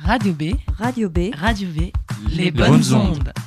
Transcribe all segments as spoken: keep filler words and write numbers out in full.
Radio B, Radio B, Radio B, les, les bonnes, bonnes ondes. ondes.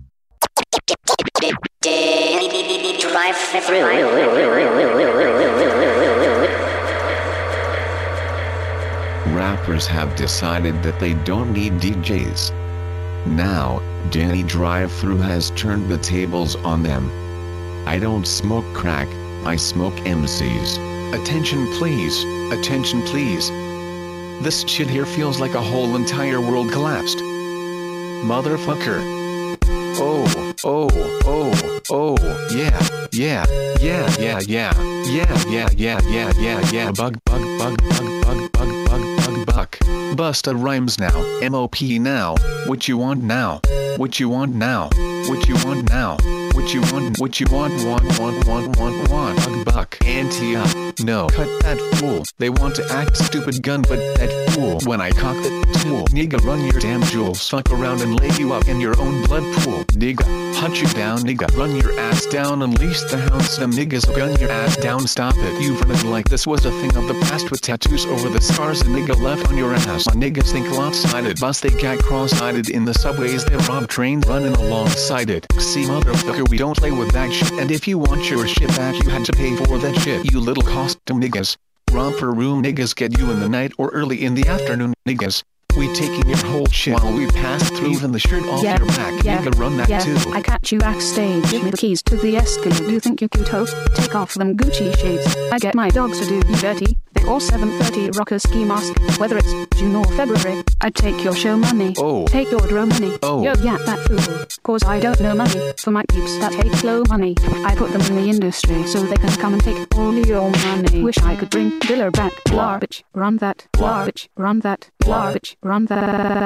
Rappers have decided that they don't need D Js. Now, Danny Drive-Thru has turned the tables on them. I don't smoke crack, I smoke M Cs. Attention please, attention please. This shit here feels like a whole entire world collapsed. Motherfucker. Oh, oh, oh, oh, yeah, yeah, yeah, yeah, yeah, yeah, yeah, yeah, yeah, yeah, yeah, bug, bug, bug, bug, bug, bug, bug, bug, buck. Busta Rhymes now, M O P now, what you want now, what you want now, what you want now, what you want, what you want, want, want, want, want, want, bug, buck, anti-up, no, cut that fool, they want to act stupid gun but that fool, when I cock that tool, nigga run your damn jewels, fuck around and lay you up in your own blood pool, nigga, hunt you down, nigga, run your ass down, unleash the hounds, them niggas will gun your ass down, stop it, you've running like this was a thing of the past with tattoos over the scars a nigga left on your ass, my niggas think lopsided, bus they got cross-eyed in the subways, they rob trains running alongside it, see motherfucker we don't play with that shit, and if you want your shit back you had to pay for that shit, you little costume niggas, romper room niggas get you in the night or early in the afternoon niggas. We taking your whole shit while we pass through, even the shirt off yeah, your back. Yeah, you can run that yeah. too. I catch you backstage. Give me the keys to the Escalade. Do you think you cute ho? Take off them Gucci shades. I get my dogs to do you dirty. They all seven thirty rocker ski mask. Whether it's June or February, I take your show money. Oh. Take your drum money. Oh. Yo, yeah, that fool. Cause I don't know money. For my peeps that hate slow money. I put them in the industry so they can come and take all your money. Wish I could bring Diller back. Blah, bitch, run that. Blah, bitch, run that. Blah, bitch, run that.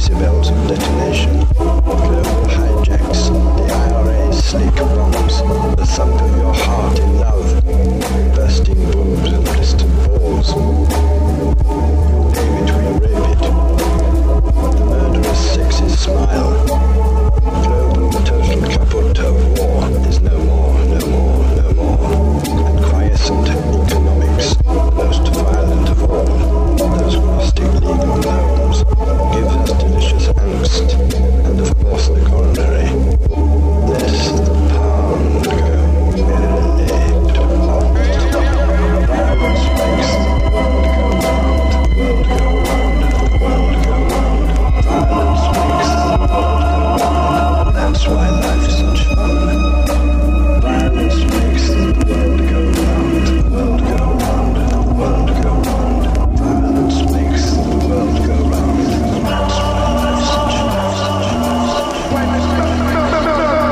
decibels of detonation. Global hijacks, the I R A's sleek bombs, the thump of your heart in love, bursting boobs and blistered balls. You name it, we rape it. The murderous sexist smile. Global total caput of war is no more, no more, no more. And quiescent economics, the most violent of all, those gnostic legal gnomes, gives us delicious angst, and of course the coronary. This the pound go, elect. Violence makes the world go round, the world go round, the world go round. Violence makes the world go round, that's why life is such fun. Violence makes the world go round, the world go round, the world go round. Violence makes the world go round, that's why life's such fun, such fun, such fun.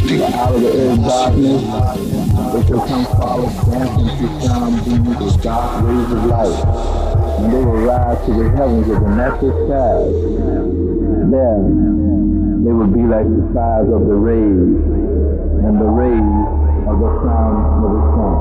Out of the earth darkness, they shall come follow, dancing to sound beams of dark rays of light, and they will rise to the heavens of the natural skies. There, they will be like the fires of the rays, and the rays of the sound of the sun.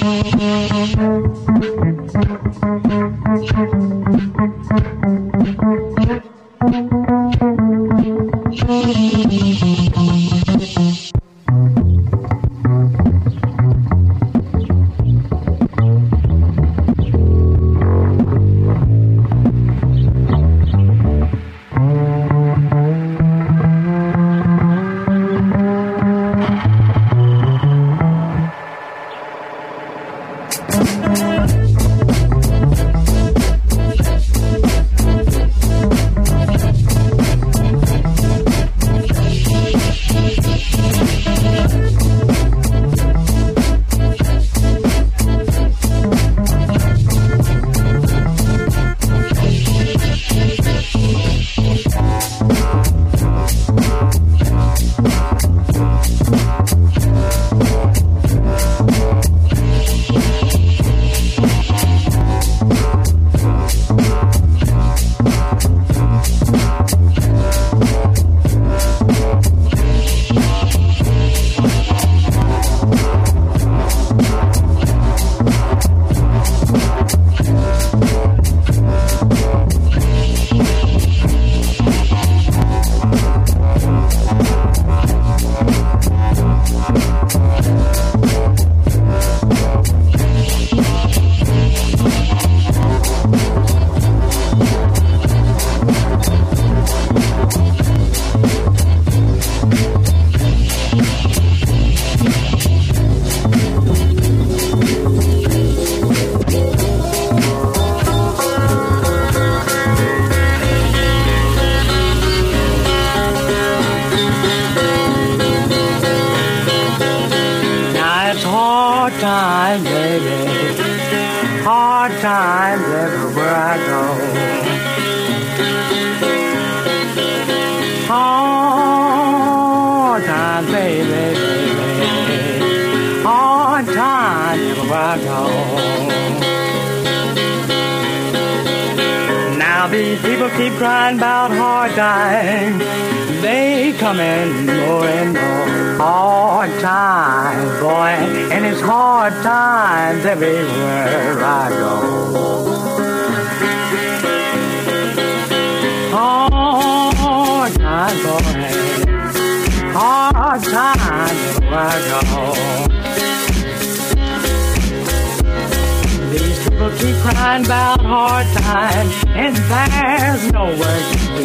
times, baby, hard times everywhere I go. Hard times, baby, baby, hard times everywhere I go. Now these people keep crying about hard times. They come in more and more. Hard times, boy, and it's hard times everywhere I go. Hard times, boy, hard times everywhere I go. These people keep crying about hard times, and there's nowhere to go.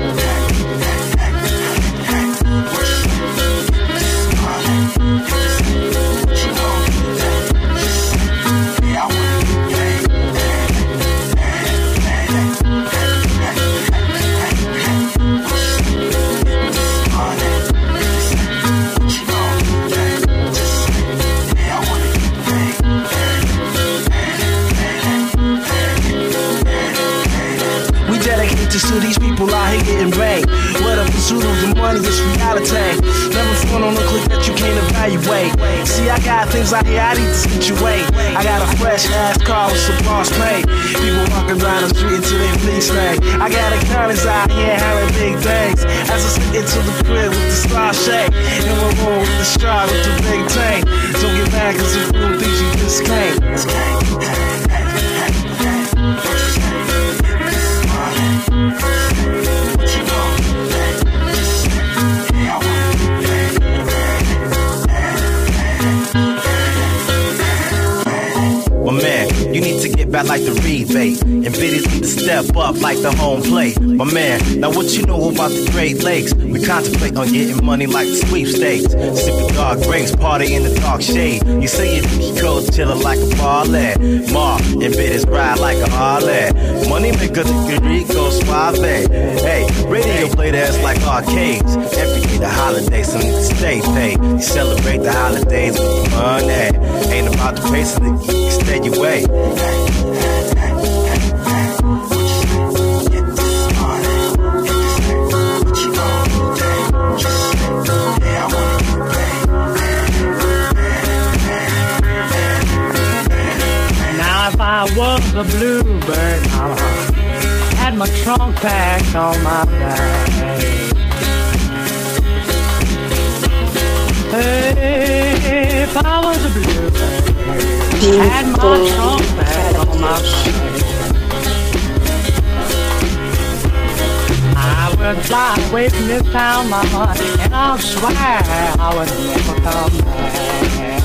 To these people out here getting paid. What a pursuit of the money is reality. Never phone on a click that you can't evaluate. See, I got things out here I need to situate. I got a fresh ass car with some boss pay. People walking down the street until they fleece thing. I got accountants out here having big things. As I sit into the crib with the star shake. And we're rolling with the stride with the big tank. Don't get mad cause the fool thinks you just can't. Well, man, you need to get back like the rebate. And biddies need to step up like the home plate. My man, now what you know about the Great Lakes? We contemplate on getting money like the sweepstakes. Sipping dark grapes, party in the dark shade. You say you think you cold, chillin' like a parlay. Mar and biddies ride like a Harley. Money maker, the Rico Suave. Hey, radio play that's like arcades. Every day the holidays, so need to stay paid. You celebrate the holidays with the money. Ain't about the pace of the geek, stay your way. Now if I was a bluebird, mama, had my trunk packed on my back. Hey, if I was a bluebird, D Had my trunk bag on my back. I will fly away from this town, mama, and I'll swear I would never come back.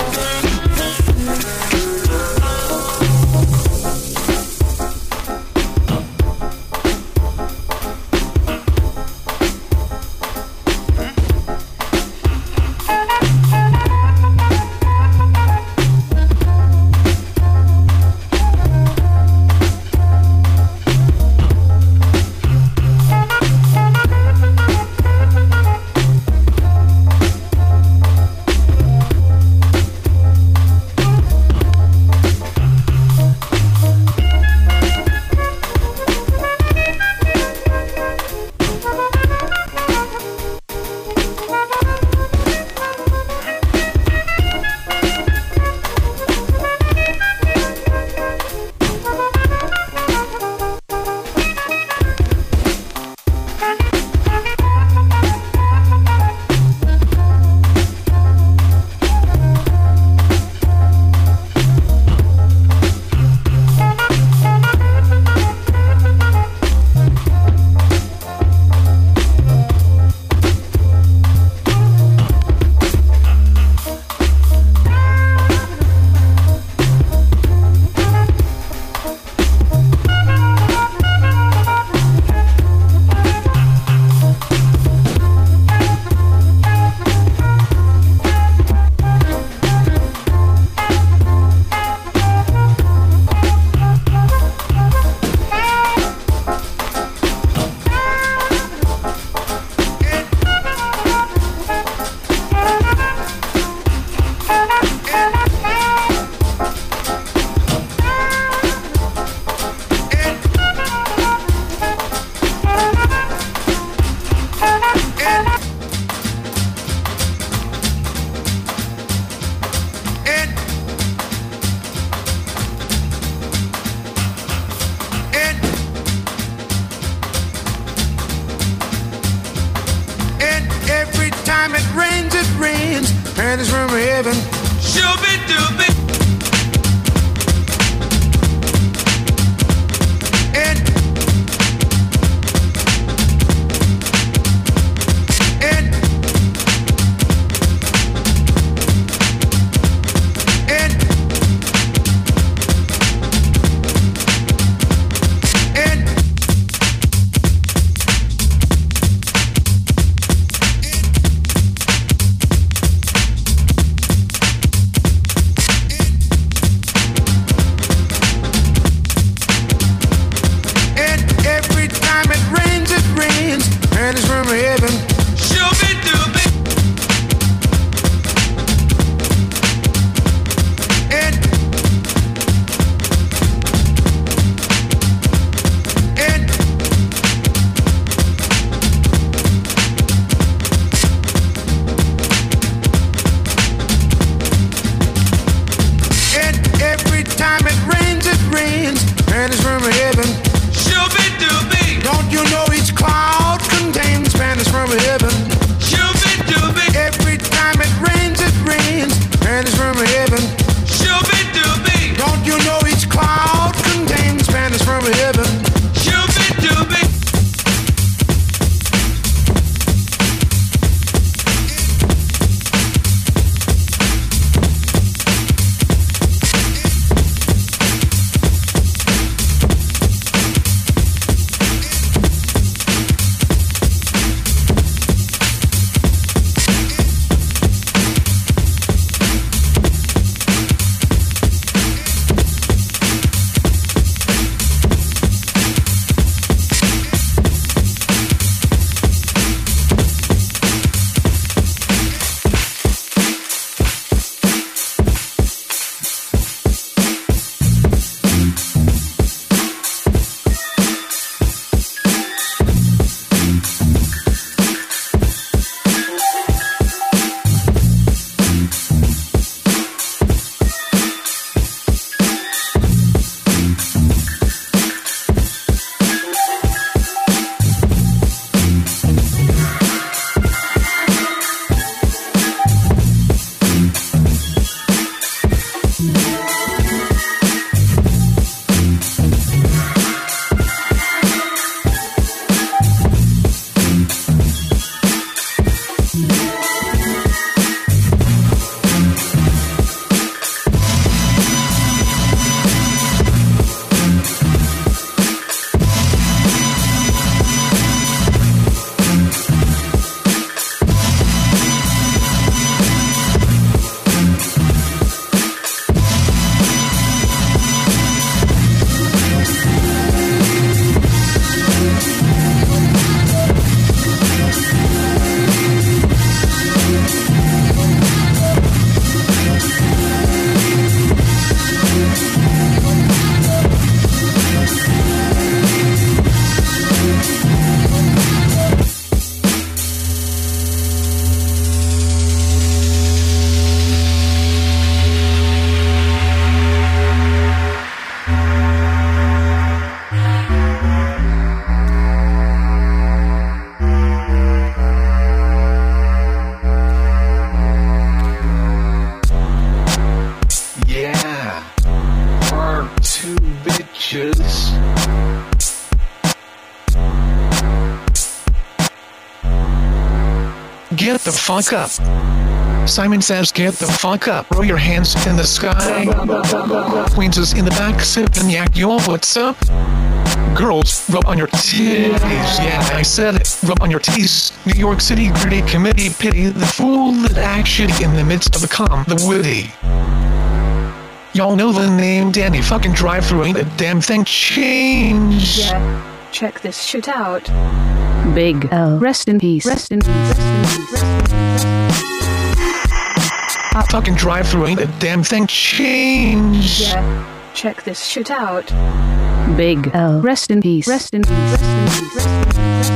And it's from heaven. Shooby dooby. And and and and And it's from heaven. Shooby dooby. And and and every time it rains, it rains. And it's from heaven. Shooby dooby. Don't you know each cloud contains Spanish from heaven? Shooby dooby. Every time it rains, it rains. Spanish from heaven. Shooby dooby. Don't you know each cloud contains Spanish from heaven? Shooby dooby. bitches. Get the fuck up. Simon says get the fuck up. Roll your hands in the sky. Queens is in the back sipping yak. Yo, what's up? Girls, rub on your titties. Yeah, I said it. Rub on your titties. New York City gritty committee pity the fool that actually in the midst of the calm, the witty. Y'all know the name Danny fucking drive-thru ain't a damn thing changed. Yeah, check this shit out. Big L. Rest in peace. Rest in peace. Rest in peace. Rest in peace. Uh, fucking drive-thru ain't a damn thing changed. Yeah, check this shit out. Big L. Rest in peace. Rest in peace. Rest in peace. Rest in peace.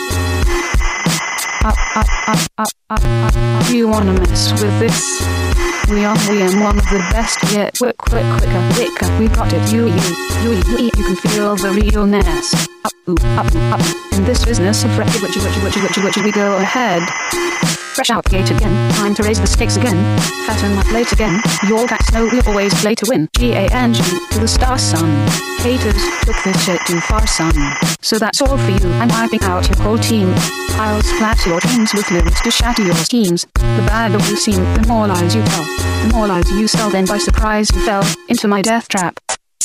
Up, up, up, up, up, up, up. You wanna mess with this? We are, we am one of the best yet. Quick, quick, quicker, quicker. We got it. You, you, you, you, you can feel the realness. Up, ooh, up, up. In this business of wretched, witchy, witchy, witchy, witchy, witchy, we go ahead. Fresh out gate again, time to raise the stakes again. Fatten up late again, your cats know we always play to win. G A N G to the star sun. Haters took this shit too far, son. So that's all for you, I'm wiping out your whole team. I'll splat your dreams with lyrics to shatter your schemes. The badder you seem, the more lies you tell. The more lies you sell, then by surprise you fell into my death trap.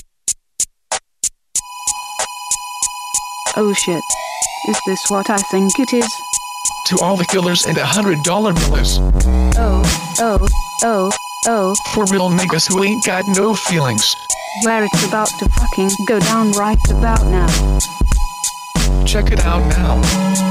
Oh shit, is this what I think it is? To all the killers and a hundred dollar billers. Oh, oh, oh, oh. For real niggas who ain't got no feelings. Where it's about to fucking go down right about now. Check it out now.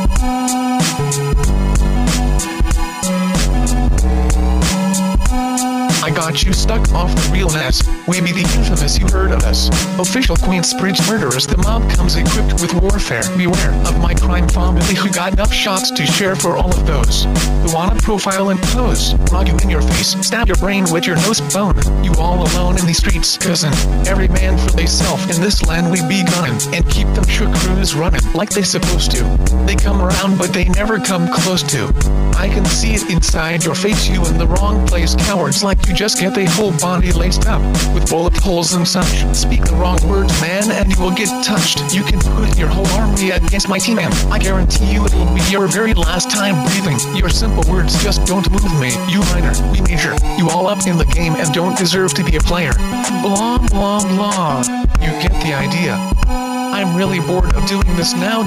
I got you stuck off the realness. We be the infamous, you heard of us. Official Queensbridge murderers, the mob comes equipped with warfare. Beware of my crime family who got enough shots to share for all of those who wanna profile and pose. Rock you in your face, stab your brain with your nose bone. You all alone in these streets, cousin. Every man for theyself. In this land we be gunning and keep them shook crews running like they supposed to. They come around but they never come close to. I can see it inside your face, you in the wrong place. Cowards like you just get their whole body laced up with bullet holes and such. Speak the wrong words, man, and you will get touched. You can put your whole army against my team, and I guarantee you it will be your very last time breathing. Your simple words just don't move me. You minor, we major. You all up in the game and don't deserve to be a player. Blah, blah, blah. You get the idea. I'm really bored of doing this now.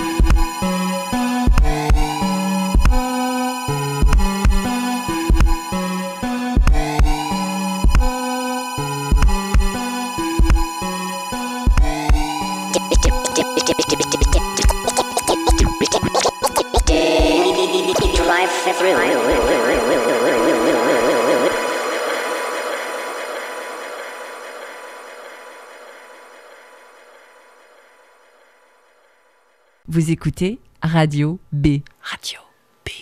Vous écoutez Radio B. Radio B.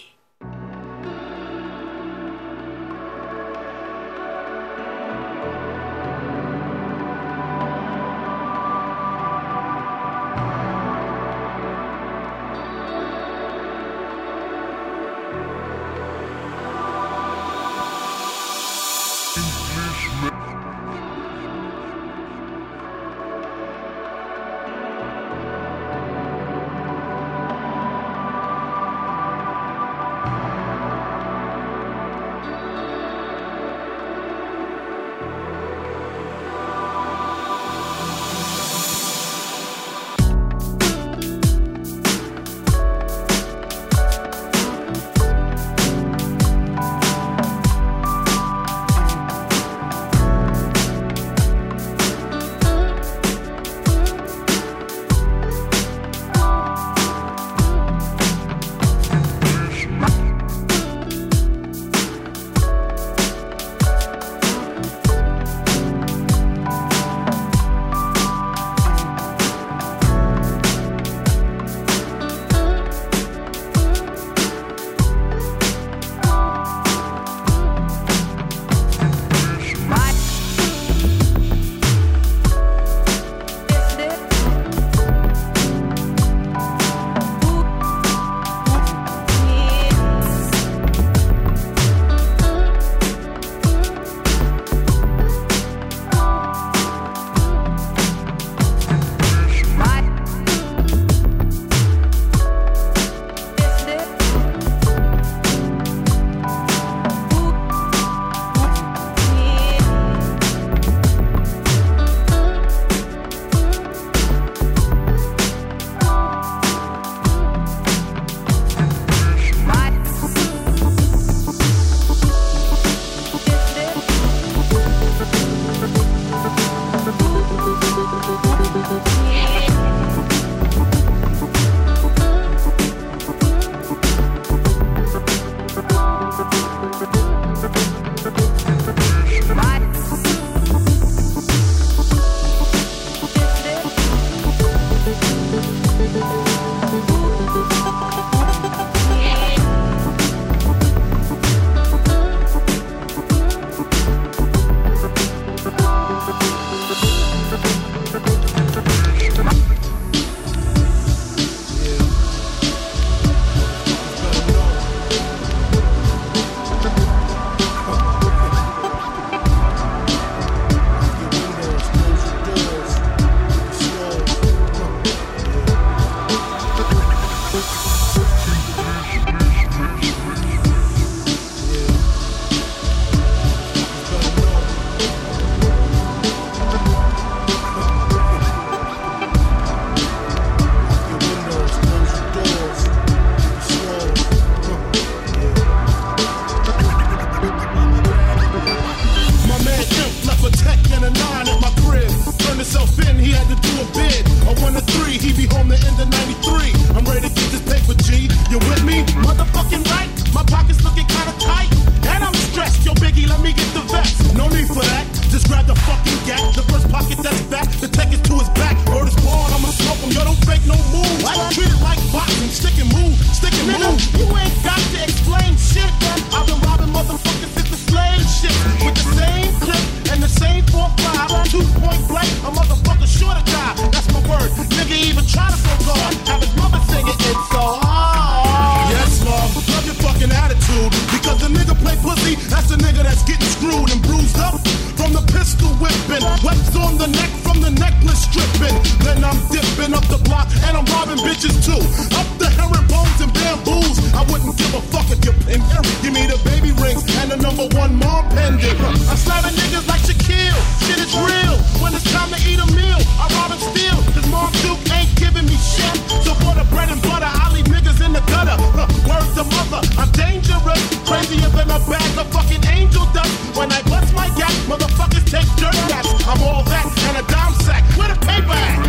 right, a motherfucker sure to die. That's my word. Nigga even try to go guard. Have his mother singing it so hard. Yes, love, love your fucking attitude. Because the nigga play pussy, that's the nigga that's getting screwed and bruised up from the pistol whipping. Webs on the neck from the necklace stripping. Then I'm dipping up the block and I'm robbing bitches too. Up the herringbones and bamboos. I wouldn't give a fuck if you pimp. Give me the baby rings and the number one mom pendant. I'm slamming niggas like Shaquille. Shit is real. When it's time to eat a meal, I rob and steal. Cause Mom Duke ain't giving me shit. So for the bread and butter, I leave niggas in the gutter. Word to mother, I'm dangerous. Crazier than a bag of fucking angel dust. When I bust my gap, motherfuckers take dirt naps. I'm all that and a dime sack. Where the paper at?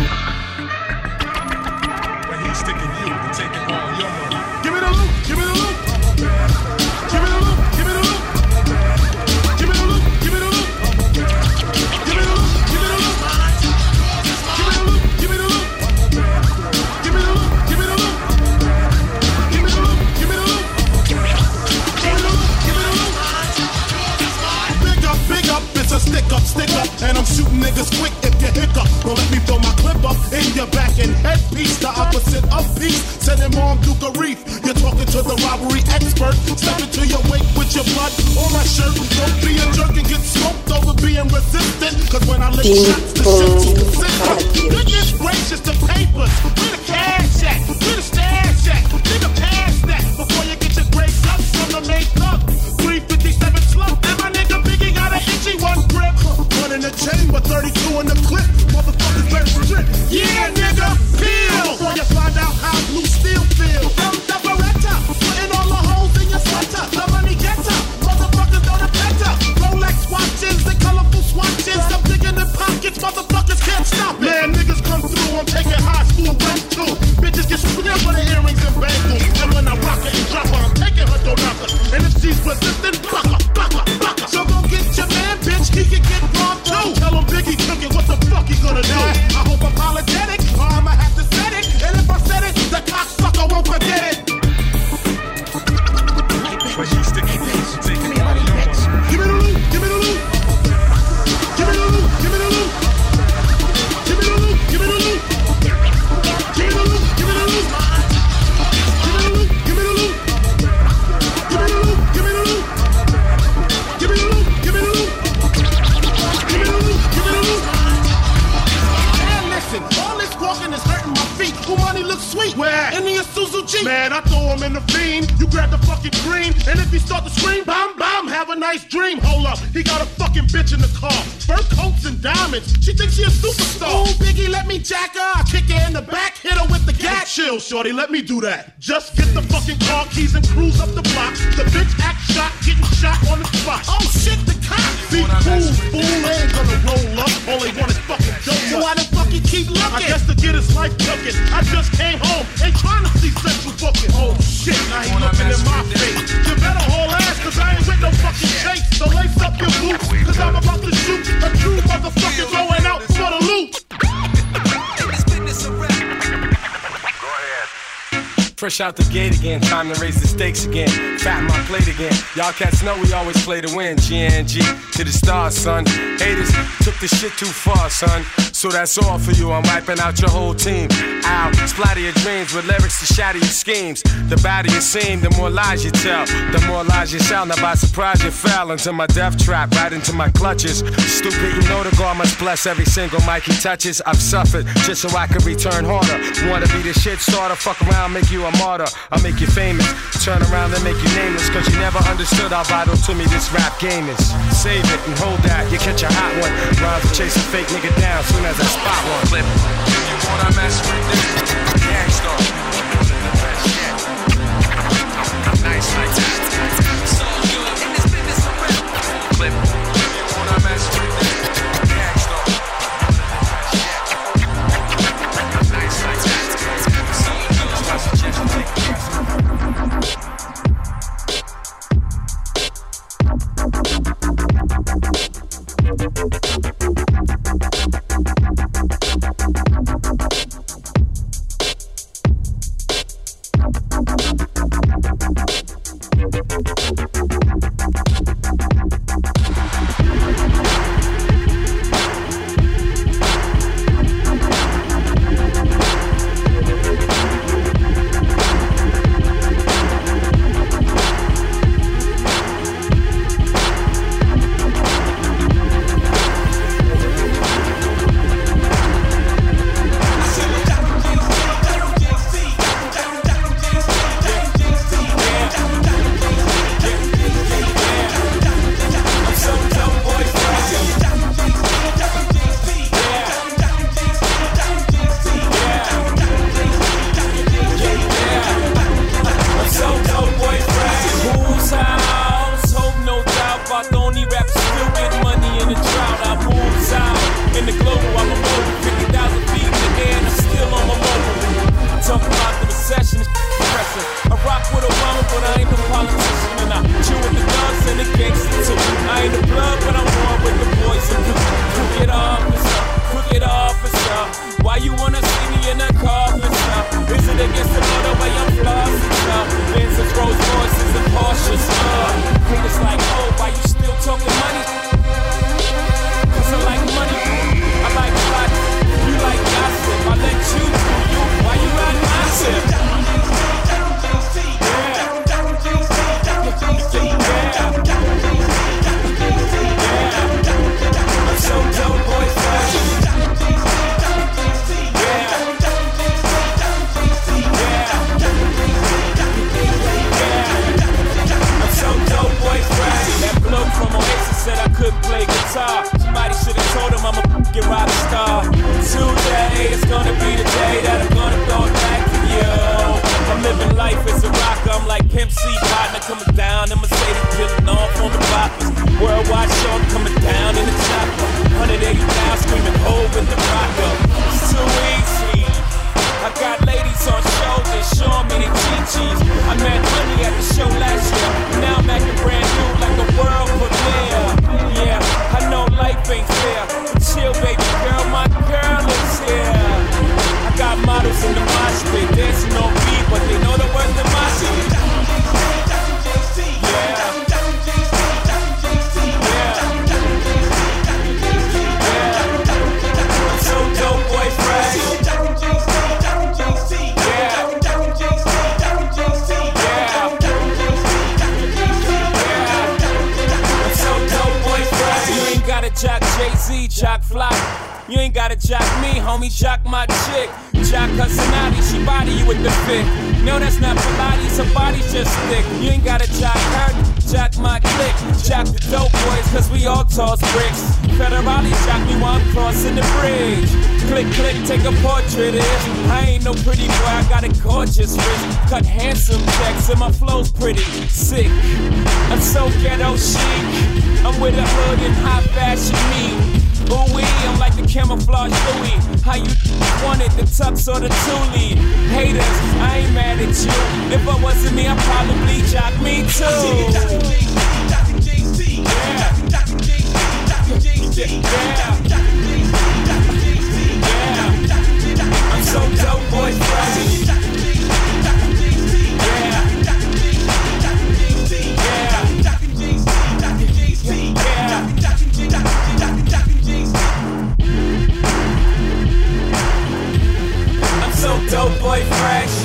But he's sticking you and taking all your money. Give me the loot, give me the loot. Give me the loot, give me the loot. Give me the loot, give me the loot. Give me the loot, give me the loot. Give me the loot, give me the loot. Give me the loot, give me the loot. Give me the loot, give me the loot. Give me the loot, give me the loot. Big up, big up, it's a stick up, stick up. And I'm shooting niggas quick if you hiccup. Don't let me throw my clip up in your back and headpiece. The opposite of peace. Sending Mom Duke a reef. You're talking to the robbery expert. Step into your wake with your blood on my shirt. Don't be a jerk and get smoked over being resistant. Cause when I lick shots, the shit's consistent. Goodness gracious, the papers. Where the cash at? Where the stash at? Nigga, pass that before you get your grades up from the main thug. three fifty-seven slump. And my nigga Biggie got an itchy one grip. One in the chamber, thirty-two in the clip. Motherfuckers very strict. Yeah, nigga, peel. Before you find out how blue steel feels. From the Beretta, putting all the holes in your sweater. The money getter, motherfuckers don't affect her. Rolex watches and colorful swatches. I'm digging in pockets, motherfuckers can't stop it. Man, niggas come through, I'm taking high school rent too. Bitches get screwed up for the earrings and bangles. And when I rock it and drop her, I'm taking her to knock her. And if she's resistant, block her, block her, block her. So go get your man, bitch, he can get robbed too. Tell him Biggie took it, what the fuck he gonna do? I hope apologetic, or I'ma have to set it. And if I said it, the cocksucker won't forget it. But he's sticking you and taking all your money. Give me the loot, give me the loot. Give me the loot, give me the loot. Give me the loot, give me the loot. Give me the loot, give me the loot. Give me the loot, give me the loot. Give me the loot, give me the loot. Give me the loot, give me the loot. Give me the loot, give me the loot. Man, listen, all this walking is hurting my feet. Who money looks sweet? Where? In the Isuzu Jeep. Man, I throw him in the fiend. You grab the fucking green, and if he start to scream, bam, bam, have a nice dream. Hold up, he got a fucking bitch in the car. Fur coats and diamonds. She thinks she a superstar. Oh, Biggie, let me jack her. I kick her in the back, hit her with the gat. Chill, shorty, let me do that. Just get the fucking car keys and cruise up the block. The bitch act shot, getting shot on the spot. Oh shit, the cops. Be cool, fool, ain't gonna roll up. All they want is fucking dope. So why the fuck you keep looking? I guess to get his life cooking. I just came home, ain't trying to see central booking. Oh shit, now he looking in my face. You better haul ass, cause I ain't with no fucking chase. So lace up your boots, cause I'm about to shoot a true motherfucker going out for the loot. Fresh out the gate again, time to raise the stakes again. Fatten my plate again. Y'all cats know we always play to win. G N G to the stars, son. Haters took this shit too far, son. So that's all for you. I'm wiping out your whole team. Ow, splatter your dreams with lyrics to shatter your schemes. The badder you seem, the more lies you tell. The more lies you sell. Now by surprise you fell into my death trap, right into my clutches. Stupid, you know the God must bless every single mic he touches. I've suffered just so I could return harder. Wanna be the shit starter? Fuck around, make you a martyr. I'll make you famous. Turn around and make you nameless. Cause you never understood how vital to me this rap game is. Save it and hold that, you catch a hot one. Rhymes to chase a fake nigga down soon as I spot one. Flip. You wanna mess with this? Gangstar. Nice like that. So good. In this business of rap. Flip. You wanna mess with this? Gangstar. Nice like that. So good. I suggest you take it. Worldwide short coming down in the chopper. one eighty pounds screaming hove in the rocker. It's too easy. I got ladies on shoulders showing me the chi-chis. I met Honey at the show last year. Now I'm acting brand new like a world premiere. Yeah, I know life ain't fair. But chill, baby girl, my girl is here. I got models in the mosh pit dancing on beat, but they know the words of my shit. Yeah. Jock Jay-Z, jock Fly. You ain't gotta jock me, homie, jock my chick. Jock her Sonati, she body you with the fit. No, that's not Pilates, her body's just thick. You ain't gotta jock her, jock my clique. Jock the dope boys, cause we all toss bricks. Federale jock me while I'm crossing the bridge. Click, click, take a portrait is. I ain't no pretty boy, I got a gorgeous wrist. Cut handsome checks and my flow's pretty sick. I'm so ghetto chic. I'm with a hood and high fashion me. Ooh-wee, I'm like the camouflage Louis. How you wanted the tux or the Thule? Haters, I ain't mad at you. If I wasn't me, I'd probably jock me too. Yeah. Yeah. I'm so dope, boy, fresh. So dope boy fresh.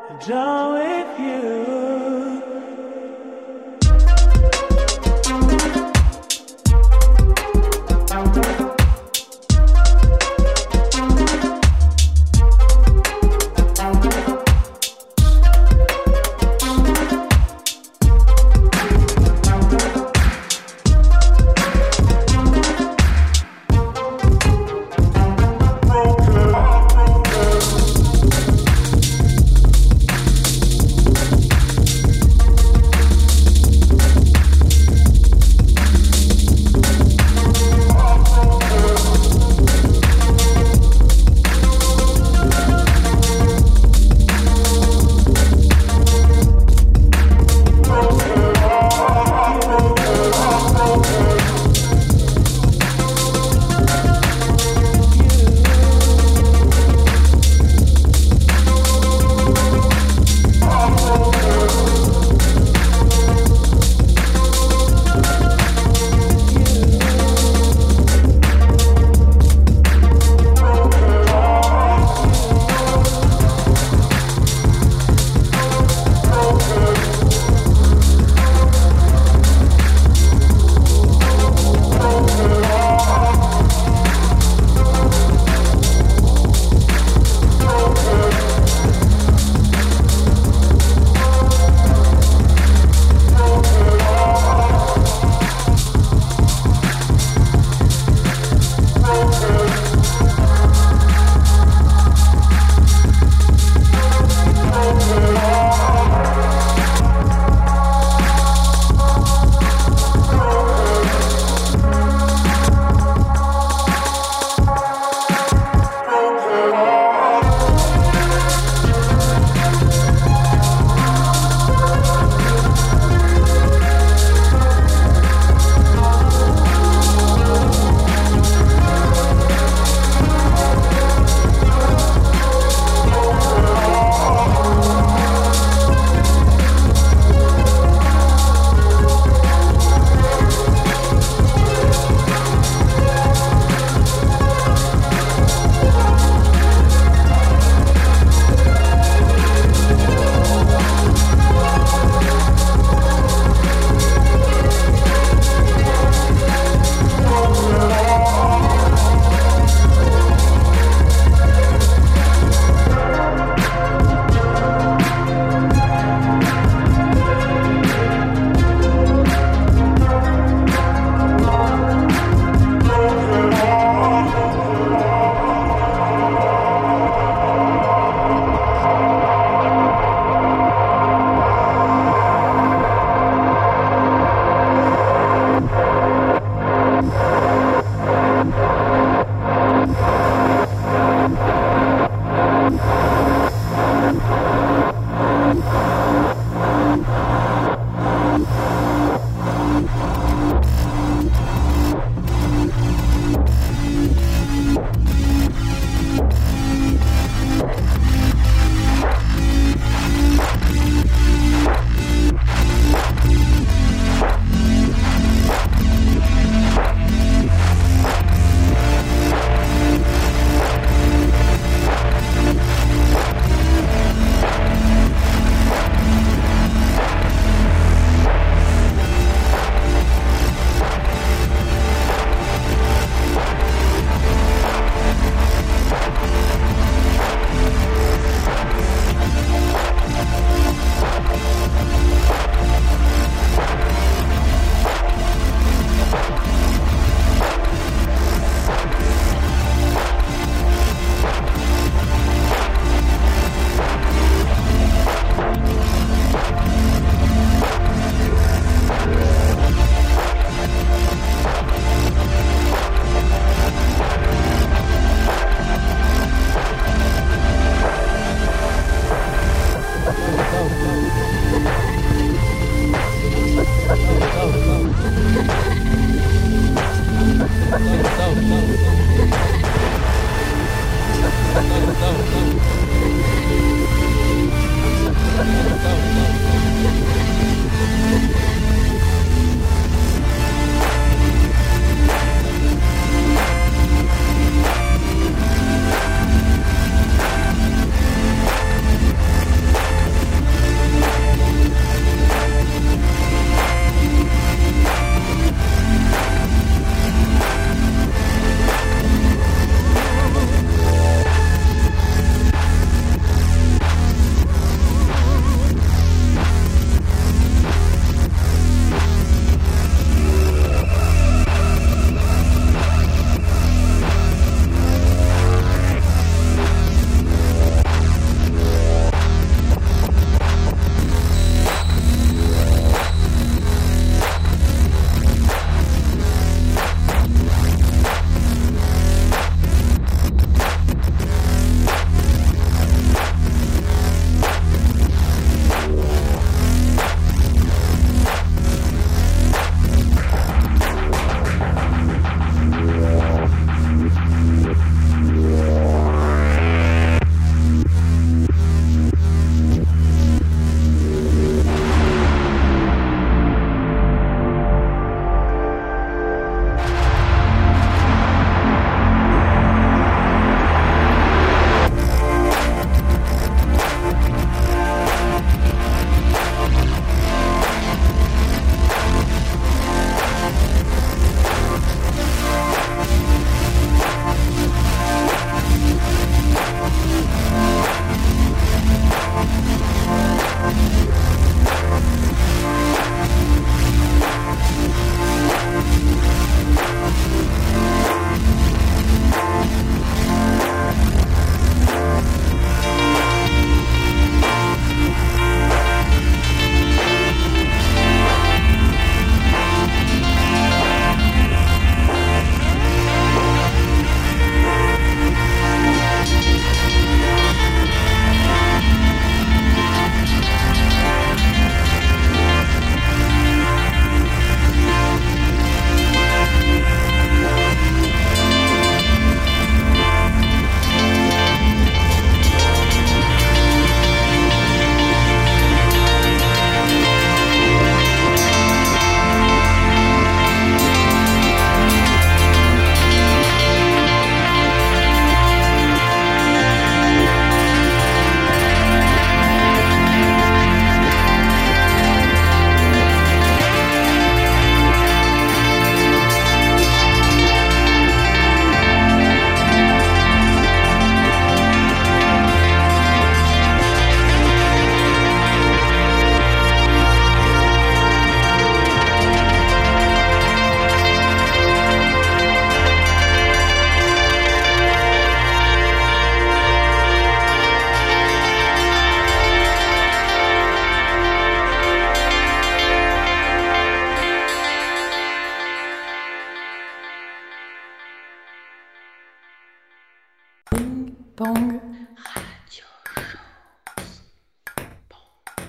done with you.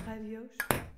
Radio Show.